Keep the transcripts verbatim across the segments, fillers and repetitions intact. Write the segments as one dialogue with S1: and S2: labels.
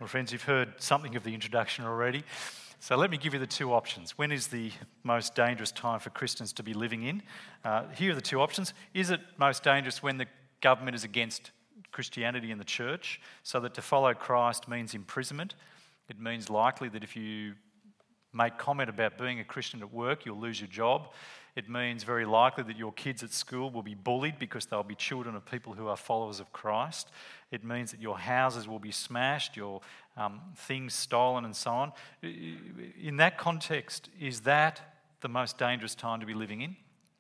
S1: Well, friends, you've heard something of the introduction already. So let me give you the two options. When is the most dangerous time for Christians to be living in? Uh, here are the two options. Is it most dangerous when the government is against Christianity and the church, so that to follow Christ means imprisonment? It means likely that if you make comment about being a Christian at work, you'll lose your job. It means very likely that your kids at school will be bullied because they'll be children of people who are followers of Christ. It means that your houses will be smashed, your um, things stolen and so on. In that context, is that the most dangerous time to be living in?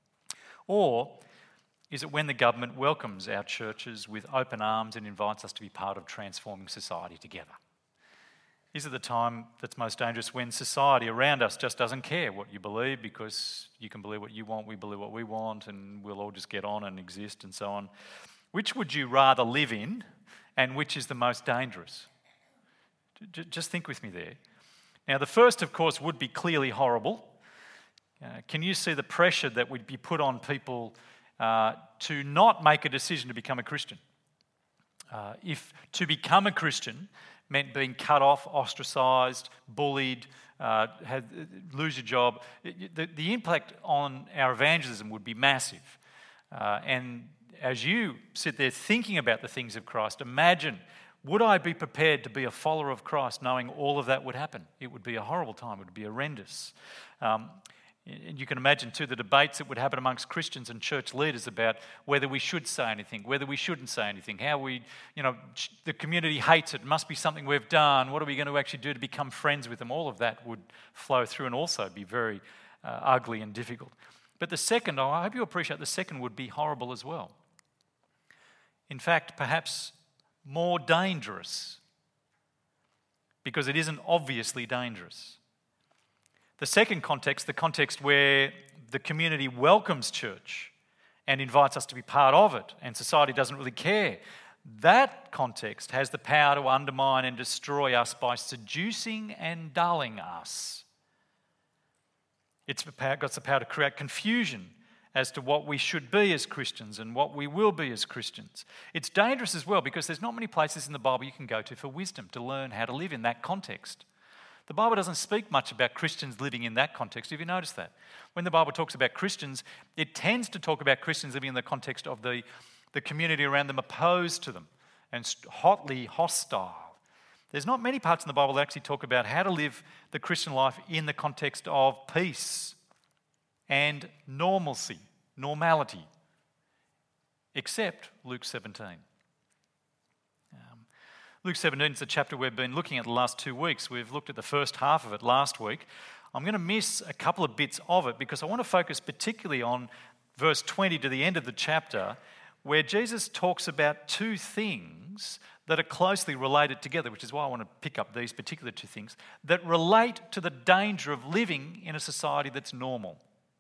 S1: Or is it when the government welcomes our churches with open arms and invites us to be part of transforming society together? Is it the time that's most dangerous when society around us just doesn't care what you believe, because you can believe what you want, we believe what we want, and we'll all just get on and exist and so on? Which would you rather live in, and which is the most dangerous? Just think with me there. Now, the first, of course, would be clearly horrible. Uh, can you see the pressure that would be put on people uh, to not make a decision to become a Christian? Uh, if to become a Christian meant being cut off, ostracised, bullied, uh, had, lose your job, the, the impact on our evangelism would be massive. Uh, and as you sit there thinking about the things of Christ, imagine, would I be prepared to be a follower of Christ knowing all of that would happen? It would be a horrible time. It would be horrendous. Um, And you can imagine too the debates that would happen amongst Christians and church leaders about whether we should say anything, whether we shouldn't say anything, how we, you know, the community hates it, it must be something we've done, what are we going to actually do to become friends with them? All of that would flow through and also be very uh, ugly and difficult. But the second, I hope you appreciate, the second would be horrible as well. In fact, perhaps more dangerous, because it isn't obviously dangerous. The second context, the context where the community welcomes church and invites us to be part of it, and society doesn't really care, that context has the power to undermine and destroy us by seducing and dulling us. It's got the power to create confusion as to what we should be as Christians and what we will be as Christians. It's dangerous as well because there's not many places in the Bible you can go to for wisdom, to learn how to live in that context. The Bible doesn't speak much about Christians living in that context. Have you noticed that? When the Bible talks about Christians, it tends to talk about Christians living in the context of the, the community around them opposed to them and hotly hostile. There's not many parts in the Bible that actually talk about how to live the Christian life in the context of peace and normalcy, normality, except Luke seventeen. Luke seventeen is a chapter we've been looking at the last two weeks. We've looked at the first half of it last week. I'm going to miss a couple of bits of it because I want to focus particularly on verse twenty to the end of the chapter, where Jesus talks about two things that are closely related together, which is why I want to pick up these particular two things, that relate to the danger of living in a society that's normal.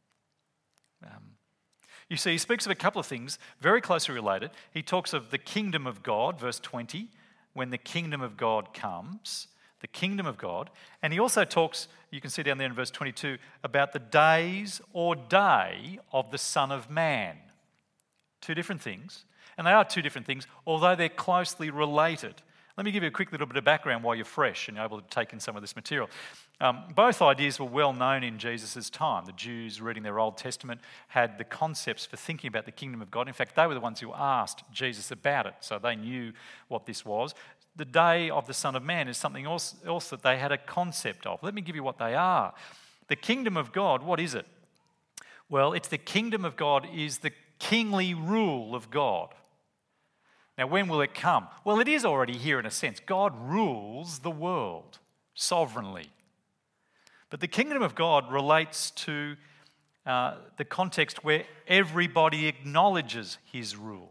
S1: Um, you see, he speaks of a couple of things very closely related. He talks of the kingdom of God, verse twenty, when the kingdom of God comes, the kingdom of God. And he also talks, you can see down there in verse twenty-two, about the days or day of the Son of Man. Two different things. And they are two different things, although they're closely related. Let me give you a quick little bit of background while you're fresh and you're able to take in some of this material. Um, both ideas were well known in Jesus' time. The Jews reading their Old Testament had the concepts for thinking about the kingdom of God. In fact, they were the ones who asked Jesus about it, so they knew what this was. The day of the Son of Man is something else, else that they had a concept of. Let me give you what they are. The kingdom of God, what is it? Well, it's the kingdom of God is the kingly rule of God. Now, when will it come? Well, it is already here in a sense. God rules the world sovereignly. But the kingdom of God relates to uh, the context where everybody acknowledges his rule,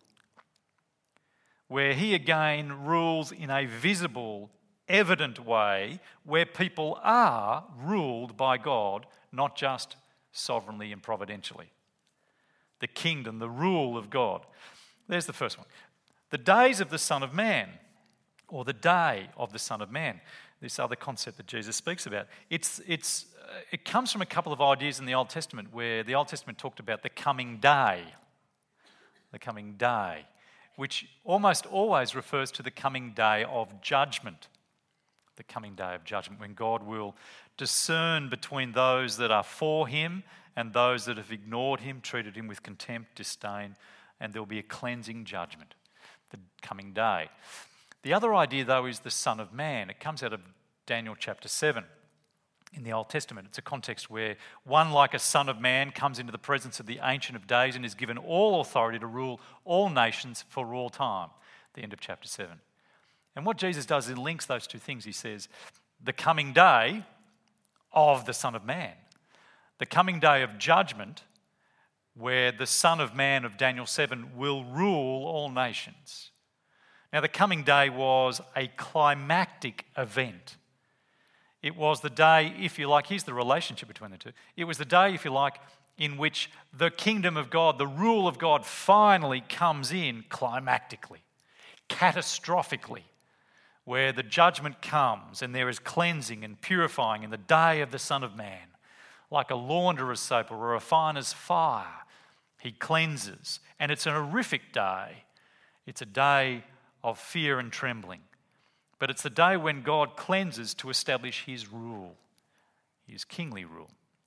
S1: where he again rules in a visible, evident way, where people are ruled by God, not just sovereignly and providentially. The kingdom, the rule of God. There's the first one. The days of the Son of Man, or the day of the Son of Man, this other concept that Jesus speaks about. It's, it's, uh, it comes from a couple of ideas in the Old Testament where the Old Testament talked about the coming day, the coming day, which almost always refers to the coming day of judgment. the coming day of judgment, when God will discern between those that are for him and those that have ignored him, treated him with contempt, disdain, and there'll be a cleansing judgment, the coming day. The other idea, though, is the Son of Man. It comes out of Daniel chapter seven in the Old Testament. It's a context where one like a Son of Man comes into the presence of the Ancient of Days and is given all authority to rule all nations for all time. The end of chapter seven. And what Jesus does is he links those two things. He says, the coming day of the Son of Man, the coming day of judgment, where the Son of Man of Daniel seven will rule all nations. Now, the coming day was a climactic event. It was the day, if you like, here's the relationship between the two. It was the day, if you like, in which the kingdom of God, the rule of God, finally comes in climactically, catastrophically, where the judgment comes and there is cleansing and purifying in the day of the Son of Man. Like a launderer's soap or a refiner's fire, he cleanses. And it's an horrific day. It's a day of fear and trembling. But it's the day when God cleanses to establish his rule, his kingly rule.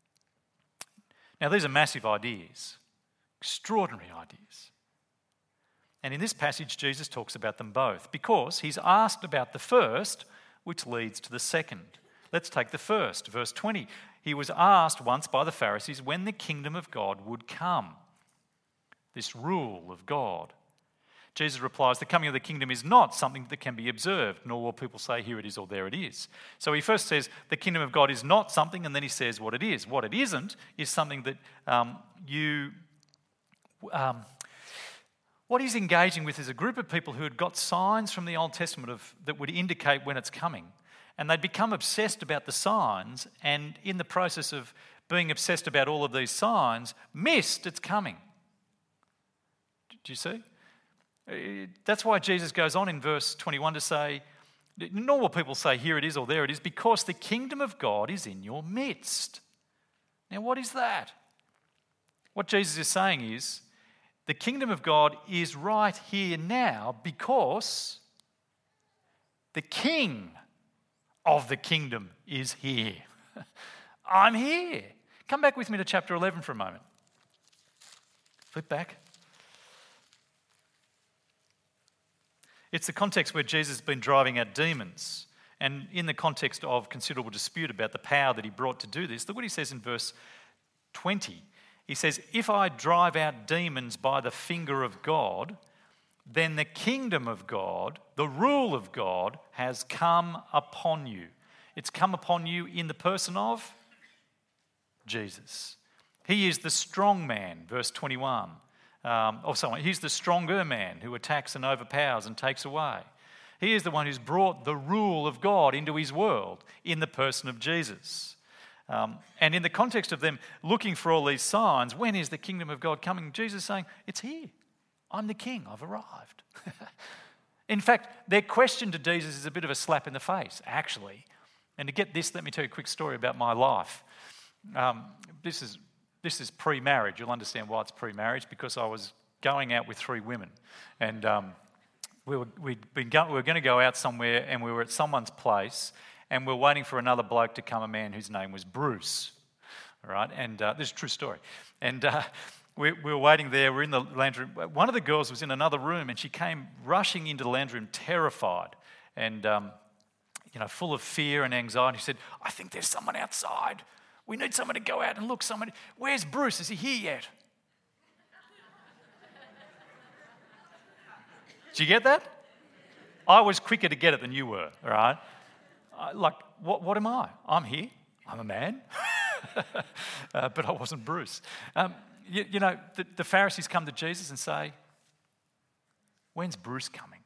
S1: Now, these are massive ideas, extraordinary ideas. And in this passage, Jesus talks about them both because he's asked about the first, which leads to the second. Let's take the first, verse twenty. He was asked once by the Pharisees when the kingdom of God would come, this rule of God. Jesus replies, the coming of the kingdom is not something that can be observed, nor will people say, here it is or there it is. So he first says the kingdom of God is not something, and then he says what it is. What it isn't is something that um, you... Um, what he's engaging with is a group of people who had got signs from the Old Testament of, that would indicate when it's coming. And they'd become obsessed about the signs, and in the process of being obsessed about all of these signs, missed its coming. Do you see? That's why Jesus goes on in verse twenty-one to say, nor will people say, here it is or there it is, because the kingdom of God is in your midst. Now, what is that? What Jesus is saying is, the kingdom of God is right here now because the king of the kingdom is here. I'm here. Come back with me to chapter eleven for a moment. Flip back. It's the context where Jesus has been driving out demons. And in the context of considerable dispute about the power that he brought to do this, look what he says in verse twenty. He says, if I drive out demons by the finger of God, then the kingdom of God, the rule of God, has come upon you. It's come upon you in the person of Jesus. He is the strong man, verse twenty-one. Um, oh, sorry, he's the stronger man who attacks and overpowers and takes away. He is the one who's brought the rule of God into his world in the person of Jesus. Um, and in the context of them looking for all these signs, when is the kingdom of God coming? Jesus is saying, it's here. I'm the king. I've arrived. In fact, their question to Jesus is a bit of a slap in the face, actually. And to get this, let me tell you a quick story about my life. Um, this is this is pre-marriage. You'll understand why it's pre-marriage, because I was going out with three women. And um, we were, we'd been go- we were going to go out somewhere, and we were at someone's place, and we were waiting for another bloke to come, a man whose name was Bruce. All right, and uh, this is a true story. And uh, we, we were waiting there, we're in the lounge room. One of the girls was in another room, and she came rushing into the lounge room terrified and um, you know, full of fear and anxiety. She said, I think there's someone outside. We need someone to go out and look. Somebody, where's Bruce? Is he here yet? Did you get that? I was quicker to get it than you were, all right? Uh, like, what, what am I? I'm here. I'm a man. uh, but I wasn't Bruce. Um, you, you know, the, the Pharisees come to Jesus and say, when's Bruce coming?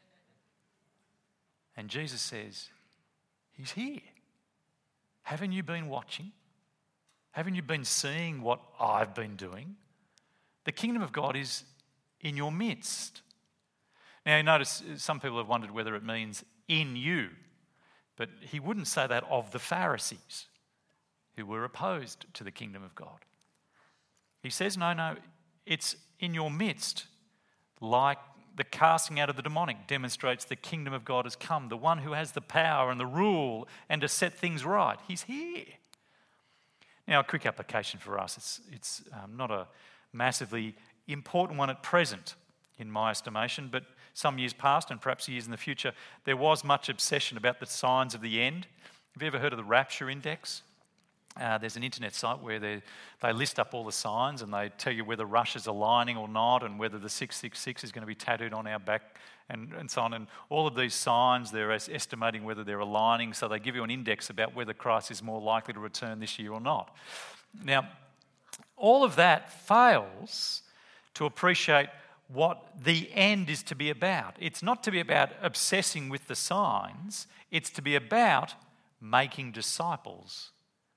S1: And Jesus says, he's here. Haven't you been watching? Haven't you been seeing what I've been doing? The kingdom of God is in your midst. Now, you notice some people have wondered whether it means in you, but he wouldn't say that of the Pharisees who were opposed to the kingdom of God. He says, no, no, it's in your midst, like the casting out of the demonic demonstrates the kingdom of God has come. The one who has the power and the rule and to set things right, he's here. Now, a quick application for us. It's, it's um, not a massively important one at present, in my estimation, but some years past and perhaps years in the future, there was much obsession about the signs of the end. Have you ever heard of the Rapture Index? Uh, there's an internet site where they, they list up all the signs and they tell you whether Russia's aligning or not and whether the six six six is going to be tattooed on our back and, and so on. And all of these signs, they're estimating whether they're aligning, so they give you an index about whether Christ is more likely to return this year or not. Now, all of that fails to appreciate what the end is to be about. It's not to be about obsessing with the signs, it's to be about making disciples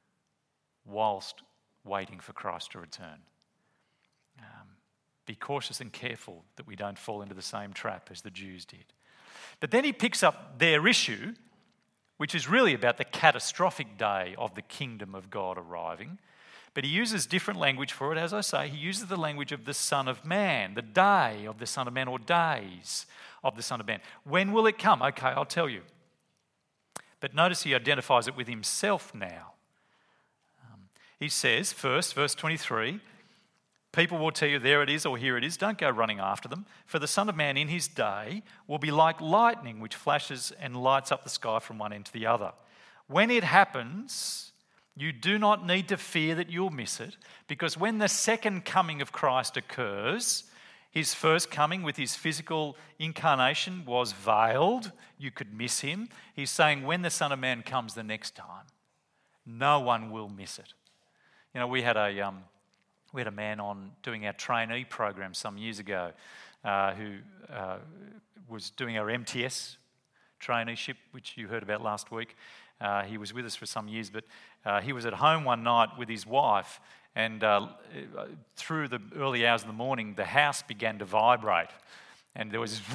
S1: whilst waiting for Christ to return. Um, be cautious and careful that we don't fall into the same trap as the Jews did. But then he picks up their issue, which is really about the catastrophic day of the kingdom of God arriving. But he uses different language for it. As I say, he uses the language of the Son of Man, the day of the Son of Man, or days of the Son of Man. When will it come? Okay, I'll tell you. But notice he identifies it with himself now. Um, he says, first, verse twenty-three, people will tell you, there it is, or here it is. Don't go running after them. For the Son of Man in his day will be like lightning, which flashes and lights up the sky from one end to the other. When it happens, you do not need to fear that you'll miss it, because when the second coming of Christ occurs, his first coming with his physical incarnation was veiled. You could miss him. He's saying when the Son of Man comes the next time, no one will miss it. You know, we had a um, we had a man on doing our trainee program some years ago uh, who uh, was doing our M T S traineeship, which you heard about last week. Uh, he was with us for some years, but uh, he was at home one night with his wife, and uh, through the early hours of the morning, the house began to vibrate, and there was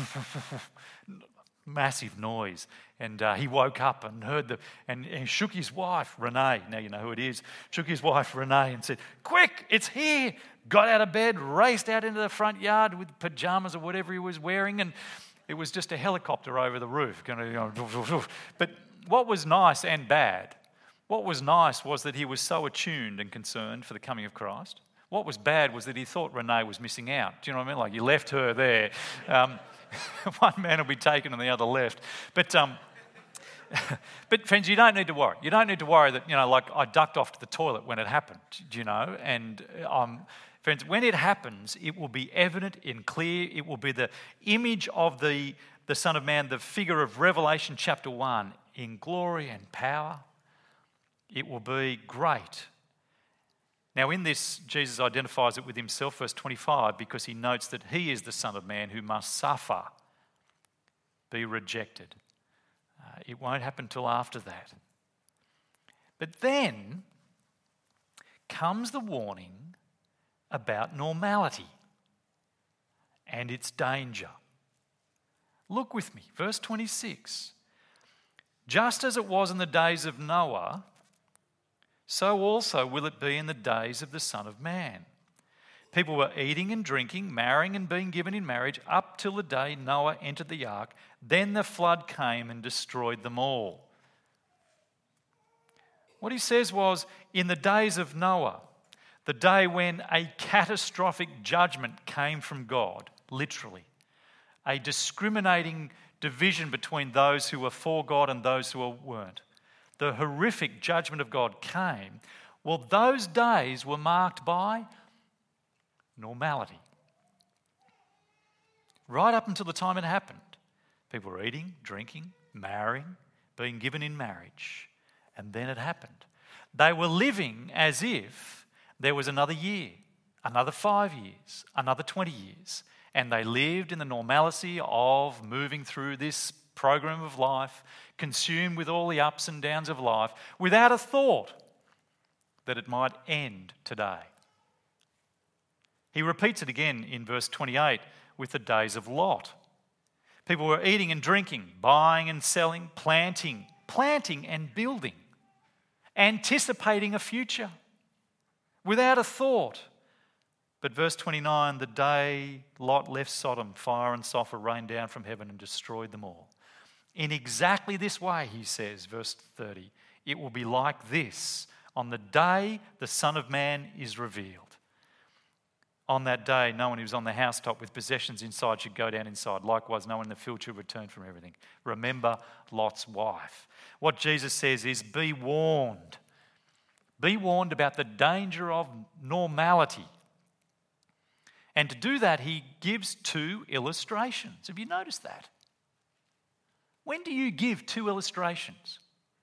S1: massive noise. And uh, he woke up and heard the, and, and shook his wife, Renee. Now you know who it is. Shook his wife, Renee, and said, "Quick, it's here!" Got out of bed, raced out into the front yard with pajamas or whatever he was wearing, and it was just a helicopter over the roof. But what was nice and bad? What was nice was that he was so attuned and concerned for the coming of Christ. What was bad was that he thought Renee was missing out. Do you know what I mean? Like, you left her there. Um, one man will be taken and the other left. But, um, but friends, you don't need to worry. You don't need to worry that, you know, like I ducked off to the toilet when it happened, do you know? And um, friends, when it happens, it will be evident and clear. It will be the image of the, the Son of Man, the figure of Revelation chapter one, in glory and power. It will be great. Now, in this, Jesus identifies it with himself, verse twenty-five, because he notes that he is the Son of Man who must suffer, be rejected. Uh, it won't happen till after that. But then comes the warning about normality and its danger. Look with me, verse twenty-six. Just as it was in the days of Noah, so also will it be in the days of the Son of Man. People were eating and drinking, marrying and being given in marriage up till the day Noah entered the ark. Then the flood came and destroyed them all. What he says was, in the days of Noah, the day when a catastrophic judgment came from God, literally, a discriminating division between those who were for God and those who weren't. The horrific judgment of God came. Well, those days were marked by normality. Right up until the time it happened, people were eating, drinking, marrying, being given in marriage. And then it happened. They were living as if there was another year, another five years, another twenty years. And they lived in the normalcy of moving through this program of life, consumed with all the ups and downs of life, without a thought that it might end today. He repeats it again in verse twenty-eight with the days of Lot. People were eating and drinking, buying and selling, planting, planting and building, anticipating a future, without a thought But verse twenty-nine, the day Lot left Sodom, fire and sulfur rained down from heaven and destroyed them all. In exactly this way, he says, verse thirty, it will be like this on the day the Son of Man is revealed. On that day, no one who was on the housetop with possessions inside should go down inside. Likewise, no one in the field should return from everything. Remember Lot's wife. What Jesus says is, be warned. Be warned about the danger of normality. And to do that, he gives two illustrations. Have you noticed that? When do you give two illustrations?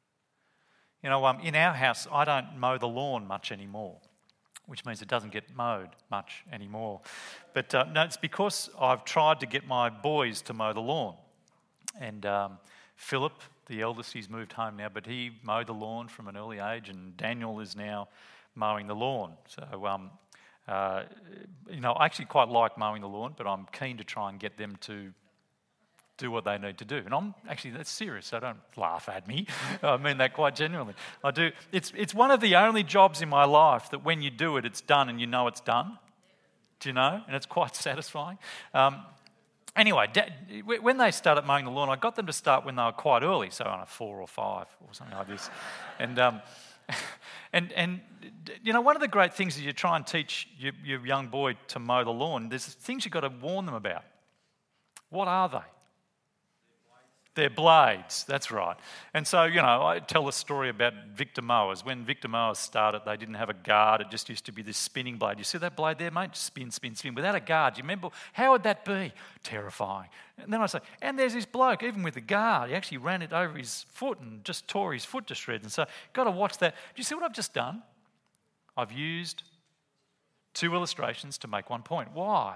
S1: You know, um, in our house, I don't mow the lawn much anymore, which means it doesn't get mowed much anymore. But uh, no, it's because I've tried to get my boys to mow the lawn. And um, Philip, the eldest, he's moved home now, but he mowed the lawn from an early age, and Daniel is now mowing the lawn. So, um, uh, you know, I actually quite like mowing the lawn, but I'm keen to try and get them to do what they need to do. And I'm actually, that's serious, so don't laugh at me. I mean that quite genuinely. I do. It's it's one of the only jobs in my life that when you do it, it's done and you know it's done. Do you know? And it's quite satisfying. Um, anyway, when they started mowing the lawn, I got them to start when they were quite early, so I don't know, four or five or something like this. And um, and and you know, one of the great things is you try and teach your, your young boy to mow the lawn. There's things you've got to warn them about. What are they? They're blades, that's right. And so, you know, I tell a story about Victor mowers. When Victor mowers started, they didn't have a guard. It just used to be this spinning blade. You see that blade there, mate? Spin, spin, spin. Without a guard, you remember? How would that be? Terrifying. And then I say, and there's this bloke, even with a guard, he actually ran it over his foot and just tore his foot to shreds. And so, got to watch that. Do you see what I've just done? I've used two illustrations to make one point. Why?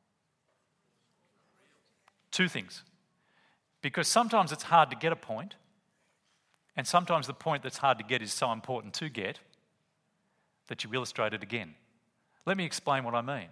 S1: Two things. Because sometimes it's hard to get a point, and sometimes the point that's hard to get is so important to get that you illustrate it again. Let me explain what I mean.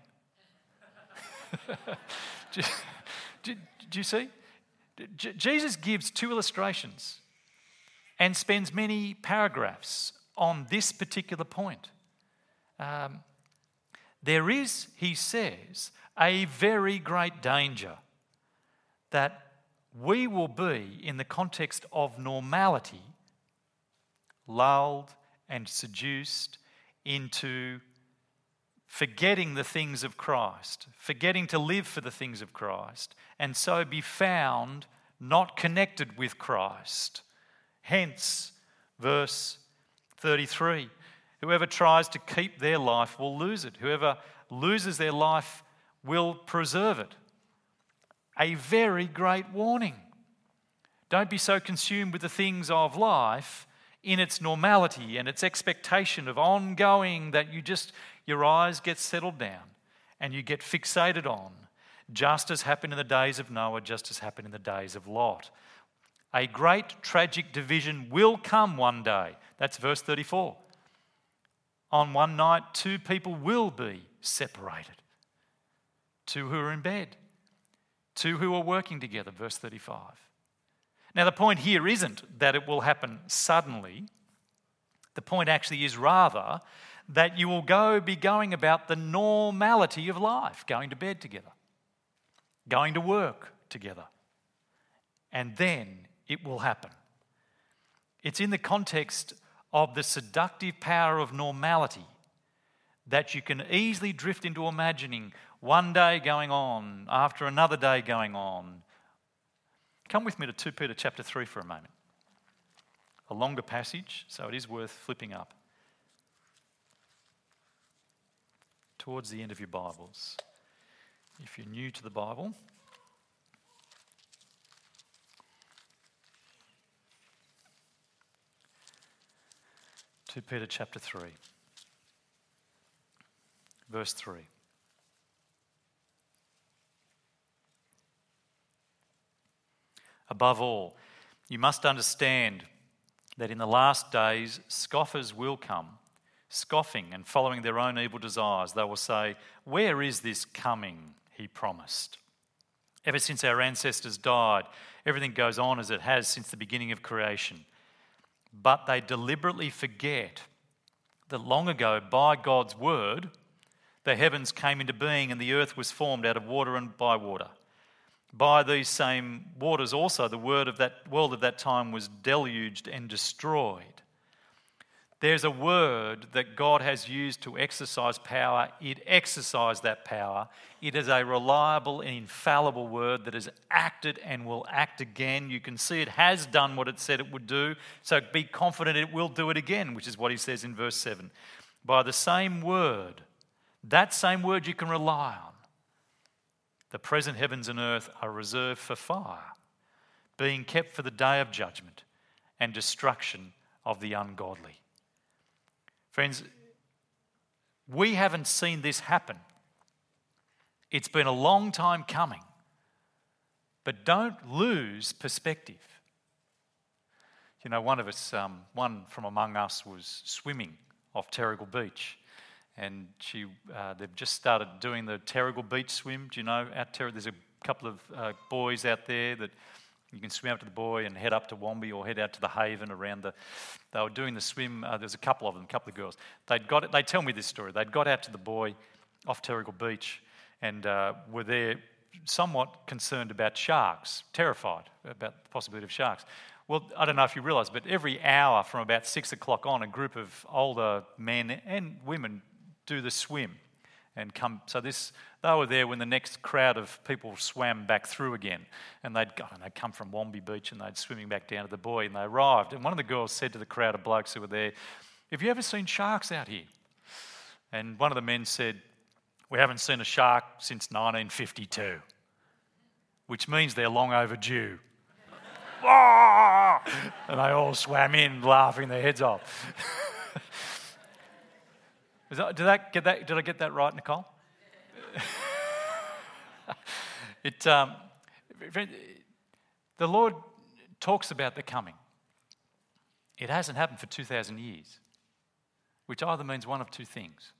S1: do, do, do you see? J- Jesus gives two illustrations and spends many paragraphs on this particular point. Um, there is, he says, a very great danger that we will be, in the context of normality, lulled and seduced into forgetting the things of Christ, forgetting to live for the things of Christ, and so be found not connected with Christ. Hence, verse thirty-three, whoever tries to keep their life will lose it. Whoever loses their life will preserve it. A very great warning. Don't be so consumed with the things of life in its normality and its expectation of ongoing that you just, your eyes get settled down and you get fixated on, just as happened in the days of Noah, just as happened in the days of Lot. A great tragic division will come one day. That's verse thirty-four. On one night, two people will be separated. Two who are in bed. Two who are working together, verse thirty-five. Now, the point here isn't that it will happen suddenly. The point actually is rather that you will go be going about the normality of life, going to bed together, going to work together, and then it will happen. It's in the context of the seductive power of normality that you can easily drift into imagining one day going on after another day going on. Come with me to Second Peter chapter three for a moment. A longer passage, so it is worth flipping up. Towards the end of your Bibles. If you're new to the Bible, Second Peter chapter three, verse three. Above all, you must understand that in the last days scoffers will come, scoffing and following their own evil desires. They will say, "Where is this coming he promised?" Ever since our ancestors died, everything goes on as it has since the beginning of creation. But they deliberately forget that long ago, by God's word, The heavens came into being and the earth was formed out of water and by water. By these same waters also the word of that world of that time was deluged and destroyed. There's a word that God has used to exercise power. It exercised that power. It is a reliable and infallible word that has acted and will act again. You can see it has done what it said it would do, so be confident it will do it again, which is what he says in verse seven. By the same word, that same word you can rely on, the present heavens and earth are reserved for fire, being kept for the day of judgment and destruction of the ungodly. Friends, we haven't seen this happen. It's been a long time coming. But don't lose perspective. You know, one of us, um, one from among us was swimming off Terrigal Beach. And she, uh, they've just started doing the Terrigal Beach swim. Do you know, out Ter- there's a couple of uh, boys out there that you can swim up to the buoy and head up to Wombi or head out to the Haven around the... They were doing the swim. Uh, there's a couple of them, a couple of girls. They'd got it, they tell me this story. They'd got out to the buoy off Terrigal Beach and uh, were there somewhat concerned about sharks, terrified about the possibility of sharks. Well, I don't know if you realise, but every hour from about six o'clock on, a group of older men and women do the swim and come. So this, they were there when the next crowd of people swam back through again, and they'd go and they'd come from Wombi Beach and they'd swimming back down to the buoy, and they arrived. And one of the girls said to the crowd of blokes who were there, "Have you ever seen sharks out here?" And one of the men said, "We haven't seen a shark since nineteen fifty-two, which means they're long overdue." And they all swam in, laughing their heads off. Did, that, get that, did I get that right, Nicole? it, um, the Lord talks about the coming. It hasn't happened for two thousand years, which either means one of two things.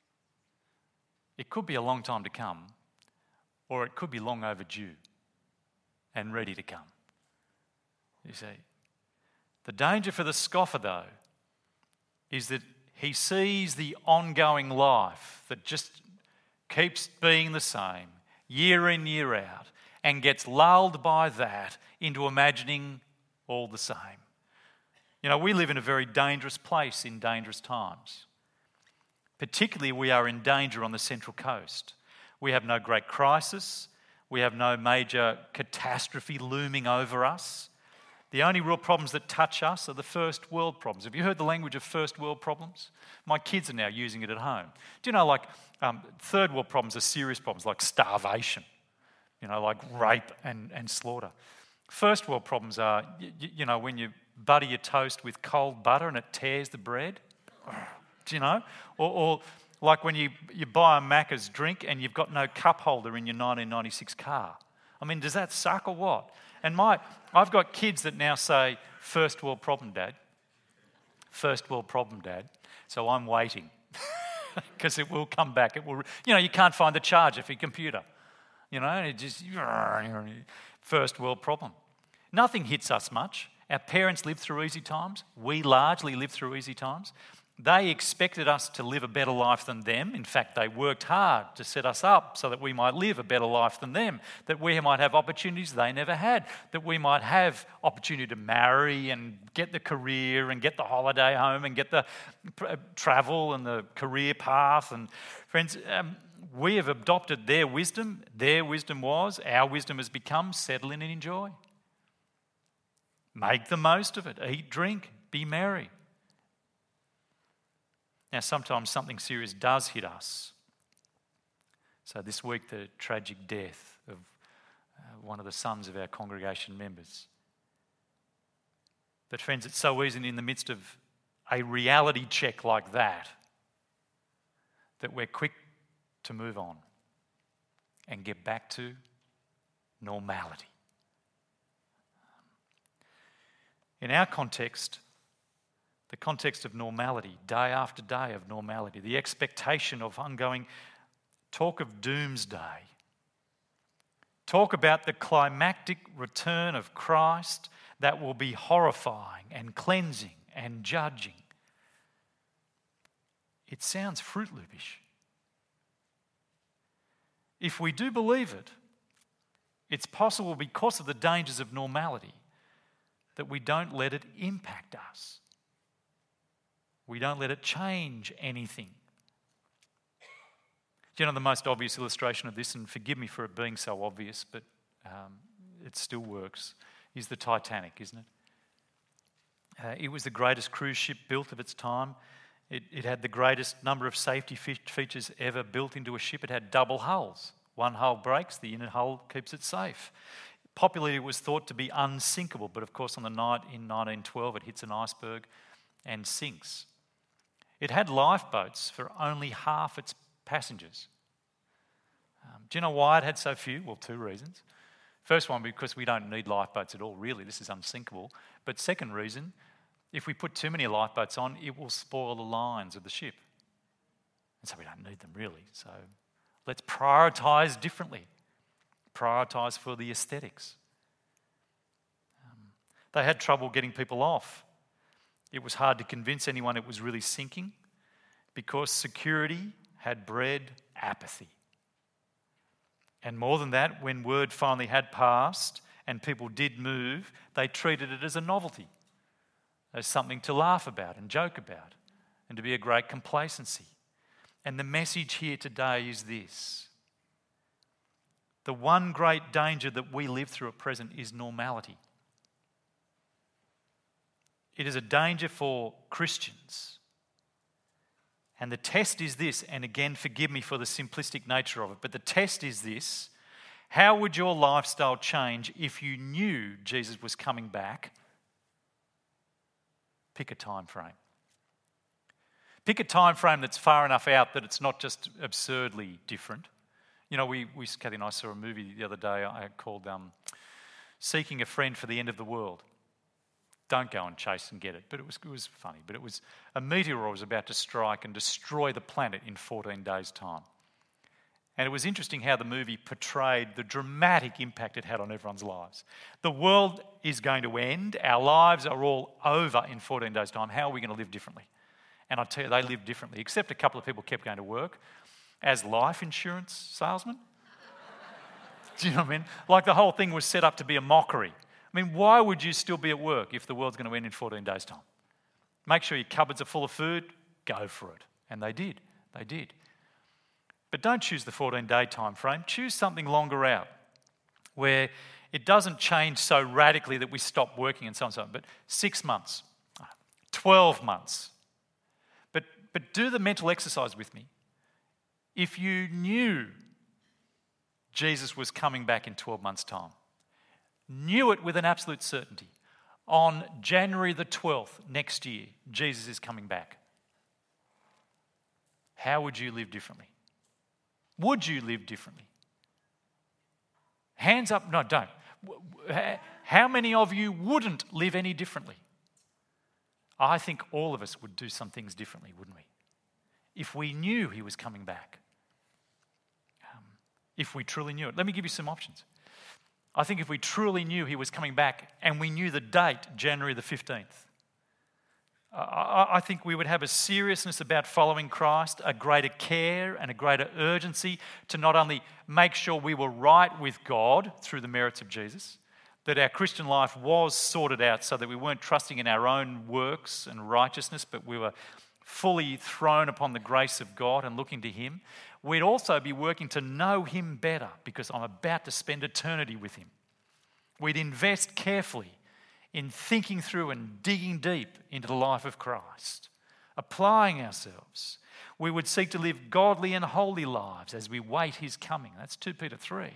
S1: It could be a long time to come, or it could be long overdue and ready to come. You see, the danger for the scoffer, though, is that he sees the ongoing life that just keeps being the same year in, year out, and gets lulled by that into imagining all the same. You know, we live in a very dangerous place in dangerous times. Particularly, we are in danger on the Central Coast. We have no great crisis. We have no major catastrophe looming over us. The only real problems that touch us are the first world problems. Have you heard the language of first world problems? My kids are now using it at home. Do you know, like, um, third world problems are serious problems, like starvation, you know, like rape and, and slaughter. First world problems are, you, you know, when you butter your toast with cold butter and it tears the bread, do you know? Or, or like when you, you buy a Macca's drink and you've got no cup holder in your nineteen ninety-six car. I mean, does that suck or what? And my, I've got kids that now say, "First world problem, Dad. First world problem, Dad." So I'm waiting because it will come back. It will, you know, you can't find the charger for your computer. You know, and it just, first world problem. Nothing hits us much. Our parents lived through easy times. We largely lived through easy times. They expected us to live a better life than them. In fact, they worked hard to set us up so that we might live a better life than them, that we might have opportunities they never had, that we might have opportunity to marry and get the career and get the holiday home and get the travel and the career path. And friends, um, we have adopted their wisdom. Their wisdom was, our wisdom has become, settle in and enjoy. Make the most of it. Eat, drink, be merry. Now, sometimes something serious does hit us. So this week, the tragic death of uh, one of the sons of our congregation members. But friends, it's so easy in the midst of a reality check like that, that we're quick to move on and get back to normality. In our context, the context of normality, day after day of normality, the expectation of ongoing talk of doomsday, talk about the climactic return of Christ that will be horrifying and cleansing and judging. It sounds Fruit Loopish. if we do believe it, it's possible because of the dangers of normality that we don't let it impact us. We don't let it change anything. Do you know the most obvious illustration of this, and forgive me for it being so obvious, but um, it still works, is the Titanic, isn't it? Uh, it was the greatest cruise ship built of its time. It, it had the greatest number of safety fe- features ever built into a ship. It had double hulls. One hull breaks, the inner hull keeps it safe. Popularly, it was thought to be unsinkable, but of course on the night in nineteen twelve it hits an iceberg and sinks. It had lifeboats for only half its passengers. Um, do you know why it had so few? Well, two reasons. First one, because we don't need lifeboats at all, really. This is unsinkable. But second reason, if we put too many lifeboats on, it will spoil the lines of the ship. And so we don't need them, really. So let's prioritise differently. Prioritise for the aesthetics. Um, they had trouble getting people off. It was hard to convince anyone it was really sinking because security had bred apathy. And more than that, when word finally had passed and people did move, they treated it as a novelty, as something to laugh about and joke about, and to be a great complacency. And the message here today is this: the one great danger that we live through at present is normality. It is a danger for Christians. And the test is this, and again, forgive me for the simplistic nature of it, but the test is this: how would your lifestyle change if you knew Jesus was coming back? Pick a time frame. Pick a time frame that's far enough out that it's not just absurdly different. You know, we, we Kathy and I saw a movie the other day I called um, Seeking a Friend for the End of the World. Don't go and chase and get it, but it was, it was funny. But it was a meteor was about to strike and destroy the planet in fourteen days' time. And it was interesting how the movie portrayed the dramatic impact it had on everyone's lives. The world is going to end. Our lives are all over in fourteen days' time. How are we going to live differently? And I tell you, they lived differently, except a couple of people kept going to work as life insurance salesmen. Do you know what I mean? Like the whole thing was set up to be a mockery. I mean, why would you still be at work if the world's going to end in fourteen days' time? Make sure your cupboards are full of food, go for it. And they did. They did. But don't choose the fourteen-day time frame. Choose something longer out where it doesn't change so radically that we stop working and so on and so on. But six months, twelve months. But, but do the mental exercise with me. If you knew Jesus was coming back in twelve months' time, knew it with an absolute certainty, on January the twelfth next year, Jesus is coming back, how would you live differently? Would you live differently? Hands up. No, don't. How many of you wouldn't live any differently? I think all of us would do some things differently, wouldn't we? If we knew he was coming back. Um, if we truly knew it. Let me give you some options. I think if we truly knew he was coming back and we knew the date, January the fifteenth, I, I think we would have a seriousness about following Christ, a greater care and a greater urgency to not only make sure we were right with God through the merits of Jesus, that our Christian life was sorted out so that we weren't trusting in our own works and righteousness, but we were fully thrown upon the grace of God and looking to him. We'd also be working to know him better because I'm about to spend eternity with him. We'd invest carefully in thinking through and digging deep into the life of Christ, applying ourselves. We would seek to live godly and holy lives as we wait his coming. That's Second Peter three.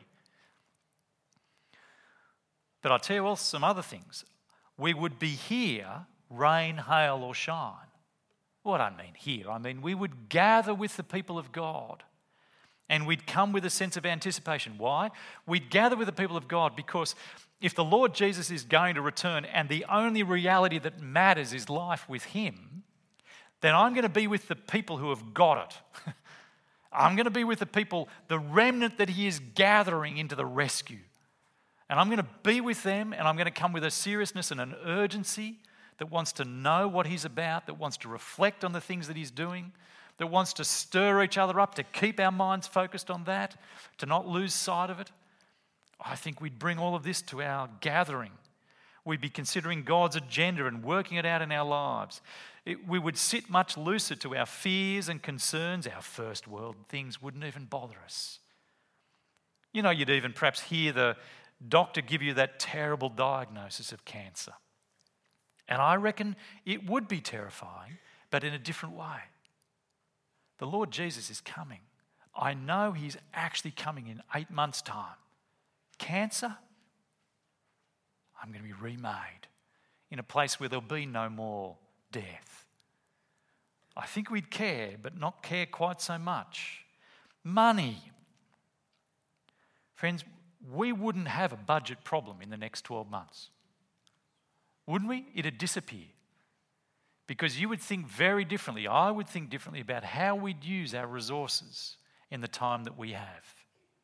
S1: But I'll tell you also some other things. We would be here, rain, hail or shine. What I mean here, I mean we would gather with the people of God and we'd come with a sense of anticipation. Why? We'd gather with the people of God because if the Lord Jesus is going to return and the only reality that matters is life with him, then I'm going to be with the people who have got it. I'm going to be with the people, the remnant that he is gathering into the rescue. And I'm going to be with them and I'm going to come with a seriousness and an urgency that wants to know what he's about, that wants to reflect on the things that he's doing, that wants to stir each other up, to keep our minds focused on that, to not lose sight of it, I think we'd bring all of this to our gathering. We'd be considering God's agenda and working it out in our lives. It, we would sit much looser to our fears and concerns. Our first world things wouldn't even bother us. You know, you'd even perhaps hear the doctor give you that terrible diagnosis of cancer. And I reckon it would be terrifying, but in a different way. The Lord Jesus is coming. I know he's actually coming in eight months' time. Cancer? I'm going to be remade in a place where there'll be no more death. I think we'd care, but not care quite so much. Money. Friends, we wouldn't have a budget problem in the next twelve months. Wouldn't we? It'd disappear. Because you would think very differently. I would think differently about how we'd use our resources in the time that we have.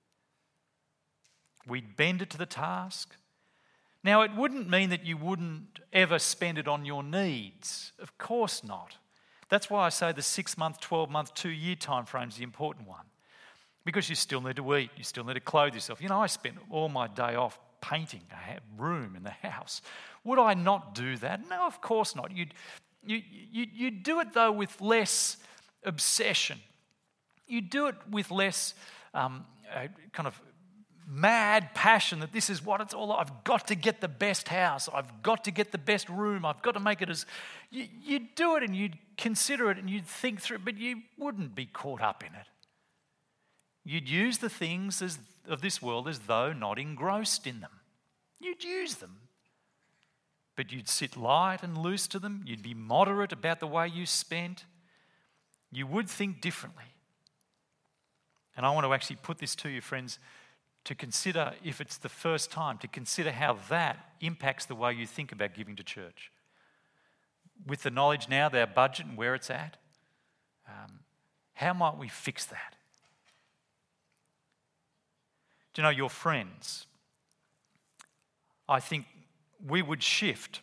S1: We'd bend it to the task. Now, it wouldn't mean that you wouldn't ever spend it on your needs. Of course not. That's why I say the six-month, twelve-month, two-year time frame is the important one. Because you still need to eat, you still need to clothe yourself. You know, I spent all my day off painting a room in the house. Would I not do that? No, of course not. You'd, you, you, you'd do it, though, with less obsession. You'd do it with less um, uh, kind of mad passion that this is what it's all about. I've got to get the best house. I've got to get the best room. I've got to make it as... You, you'd do it and you'd consider it and you'd think through it, but you wouldn't be caught up in it. You'd use the things as, of this world as though not engrossed in them. You'd use them. But you'd sit light and loose to them. You'd be moderate about the way you spent. You would think differently. And I want to actually put this to you, friends, to consider, if it's the first time, to consider how that impacts the way you think about giving to church. With the knowledge now of our budget and where it's at, um, how might we fix that? Do you know, your friends, I think we would shift.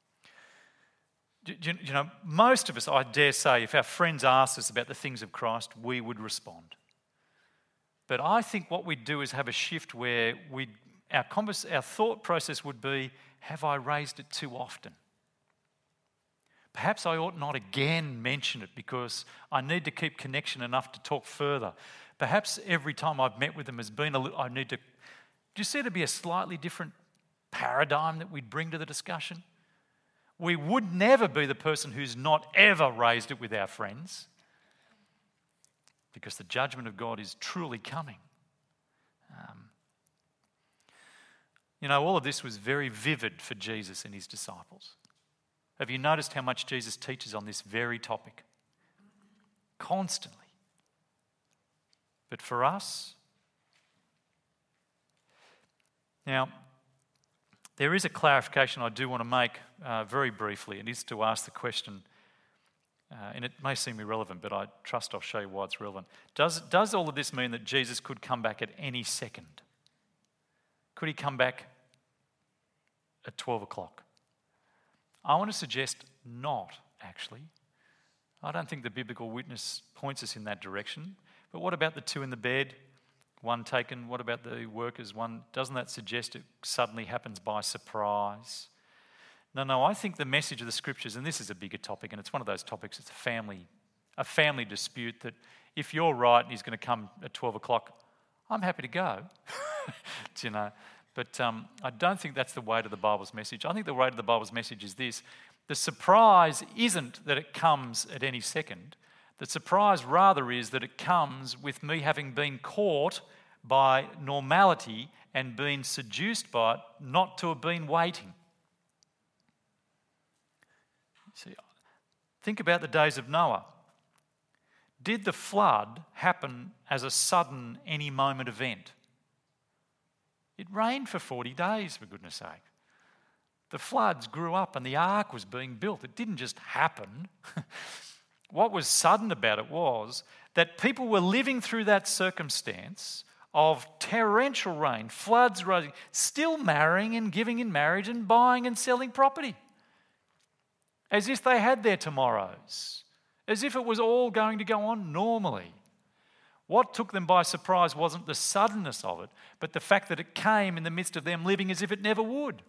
S1: Do you, you know, most of us, I dare say, if our friends asked us about the things of Christ, we would respond. But I think what we'd do is have a shift where we'd, our, converse, our thought process would be, have I raised it too often? Perhaps I ought not again mention it because I need to keep connection enough to talk further. Perhaps every time I've met with them has been a little, I need to, do you see it'd be a slightly different paradigm that we'd bring to the discussion? We would never be the person who's not ever raised it with our friends because the judgment of God is truly coming. Um, you know, all of this was very vivid for Jesus and his disciples. Have you noticed how much Jesus teaches on this very topic? Constantly. But for us, now, there is a clarification I do want to make uh, very briefly. It is to ask the question, uh, and it may seem irrelevant, but I trust I'll show you why it's relevant. Does, does all of this mean that Jesus could come back at any second? Could he come back at twelve o'clock? I want to suggest not, actually. I don't think the biblical witness points us in that direction. But what about the two in the bed, one taken? What about the workers? One, doesn't that suggest it suddenly happens by surprise? No, no, I think the message of the scriptures, and this is a bigger topic, and it's one of those topics, it's a family, a family dispute that if you're right and he's going to come at twelve o'clock, I'm happy to go. Do you know? But um, I don't think that's the weight of the Bible's message. I think the weight of the Bible's message is this. The surprise isn't that it comes at any second. The surprise rather is that it comes with me having been caught by normality and been seduced by it, not to have been waiting. See, think about the days of Noah. Did the flood happen as a sudden, any moment event? It rained for forty days, for goodness sake. The floods grew up and the ark was being built. It didn't just happen. What was sudden about it was that people were living through that circumstance of torrential rain, floods rising, still marrying and giving in marriage and buying and selling property. As if they had their tomorrows. as if it was all going to go on normally. What took them by surprise wasn't the suddenness of it, but the fact that it came in the midst of them living as if it never would.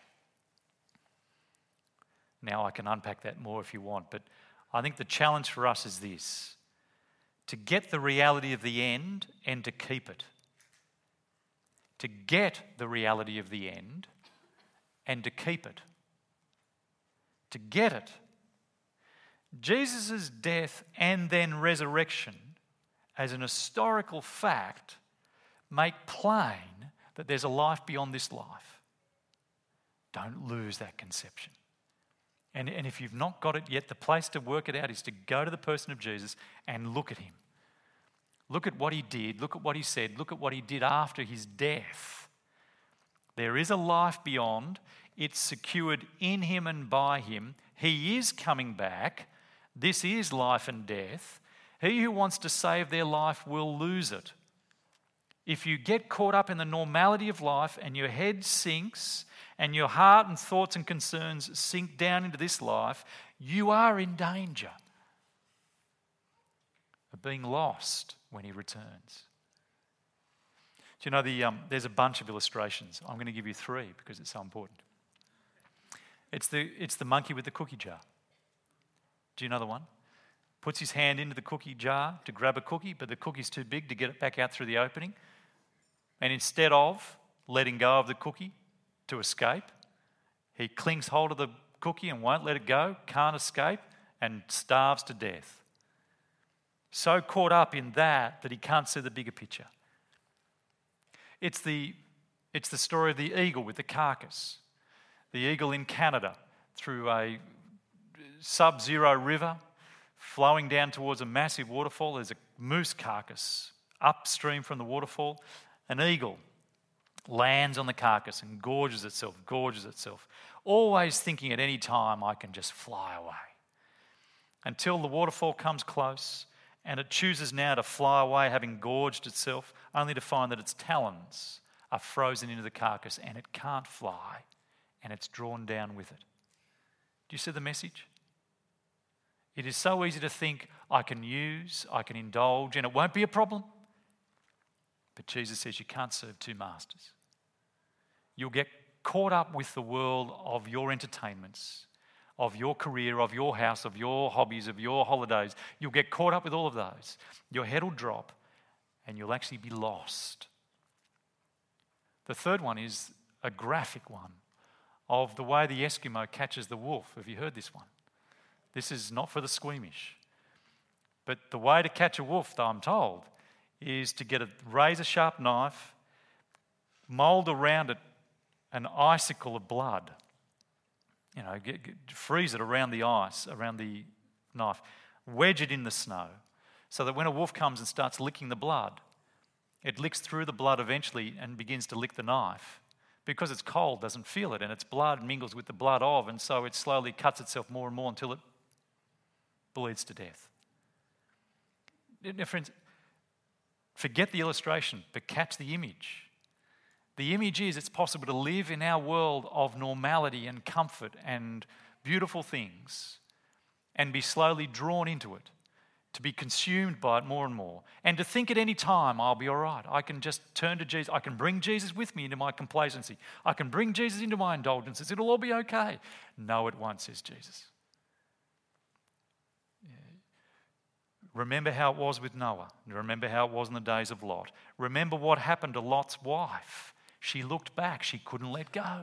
S1: Now I can unpack that more if you want, but I think the challenge for us is this: to get the reality of the end and to keep it. To get the reality of the end and to keep it. To get it. Jesus' death and then resurrection as an historical fact make plain that there's a life beyond this life. Don't lose that conception. And, and if you've not got it yet, the place to work it out is to go to the person of Jesus and look at him. Look at what he did, look at what he said, look at what he did after his death. There is a life beyond. It's secured in him and by him. He is coming back. This is life and death. He who wants to save their life will lose it. If you get caught up in the normality of life and your head sinks and your heart and thoughts and concerns sink down into this life, you are in danger of being lost when he returns. Do you know, the, um, there's a bunch of illustrations. I'm going to give you three because it's so important. It's the, it's the monkey with the cookie jar. Do you know the one? Puts his hand into the cookie jar to grab a cookie, but the cookie's too big to get it back out through the opening. And instead of letting go of the cookie to escape, he clings hold of the cookie and won't let it go, can't escape, and starves to death. So caught up in that that he can't see the bigger picture. It's the, it's the story of the eagle with the carcass. The eagle in Canada through a sub-zero river flowing down towards a massive waterfall. There's a moose carcass upstream from the waterfall. An eagle lands on the carcass and gorges itself, gorges itself, always thinking at any time, I can just fly away. Until the waterfall comes close and it chooses now to fly away, having gorged itself, only to find that its talons are frozen into the carcass and it can't fly and it's drawn down with it. Do you see the message? It is so easy to think, I can use, I can indulge, and it won't be a problem. But Jesus says you can't serve two masters. You'll get caught up with the world of your entertainments, of your career, of your house, of your hobbies, of your holidays. You'll get caught up with all of those. Your head will drop and you'll actually be lost. The third one is a graphic one of the way the Eskimo catches the wolf. Have you heard this one? This is not for the squeamish. But the way to catch a wolf, though I'm told, is to get a razor-sharp knife, mould around it an icicle of blood. You know, get, get, freeze it around the ice, around the knife, wedge it in the snow, so that when a wolf comes and starts licking the blood, it licks through the blood eventually and begins to lick the knife. Because it's cold, doesn't feel it, and its blood mingles with the blood of, and so it slowly cuts itself more and more until it bleeds to death. Now, friends, forget the illustration, but catch the image. The image is it's possible to live in our world of normality and comfort and beautiful things and be slowly drawn into it, to be consumed by it more and more, and to think at any time, I'll be all right. I can just turn to Jesus. I can bring Jesus with me into my complacency. I can bring Jesus into my indulgences. It'll all be okay. No, it won't, says Jesus. Remember how it was with Noah. Remember how it was in the days of Lot. Remember what happened to Lot's wife. She looked back. She couldn't let go.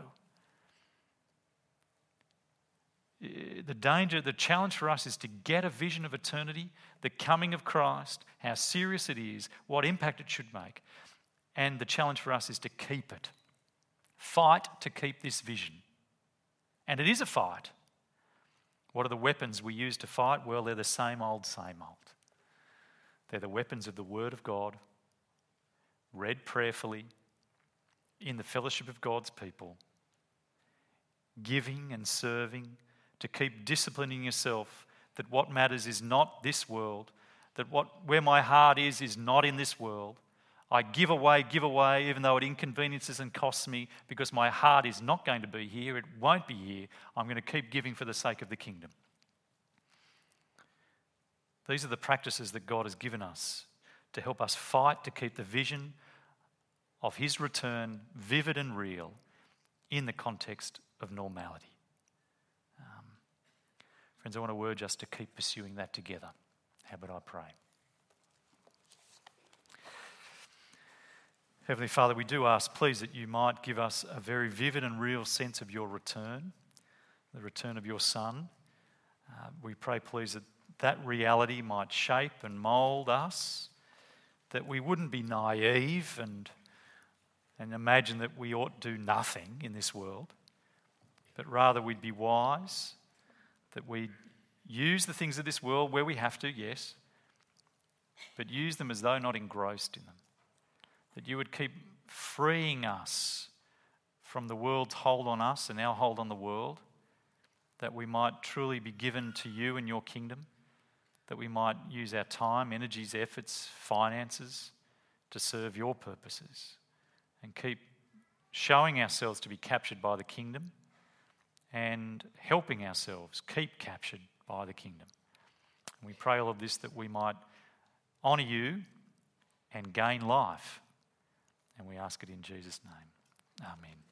S1: The danger, the challenge for us is to get a vision of eternity, the coming of Christ, how serious it is, what impact it should make. And the challenge for us is to keep it. Fight to keep this vision. And it is a fight. What are the weapons we use to fight? Well, they're the same old, same old. They're the weapons of the Word of God, read prayerfully, in the fellowship of God's people, giving and serving, to keep disciplining yourself that what matters is not this world, that what where my heart is is not in this world. I give away, give away, even though it inconveniences and costs me, because my heart is not going to be here, it won't be here. I'm going to keep giving for the sake of the kingdom. These are the practices that God has given us to help us fight to keep the vision of his return vivid and real in the context of normality. Um, friends, I want to urge us to keep pursuing that together. How about I pray? Heavenly Father, we do ask, please, that you might give us a very vivid and real sense of your return, the return of your Son. Uh, we pray, please, that that reality might shape and mould us, that we wouldn't be naive and, and imagine that we ought to do nothing in this world, but rather we'd be wise, that we'd use the things of this world where we have to, yes, but use them as though not engrossed in them. That you would keep freeing us from the world's hold on us and our hold on the world, that we might truly be given to you and your kingdom, that we might use our time, energies, efforts, finances to serve your purposes and keep showing ourselves to be captured by the kingdom and helping ourselves keep captured by the kingdom. And we pray all of this that we might honour you and gain life. And we ask it in Jesus' name. Amen.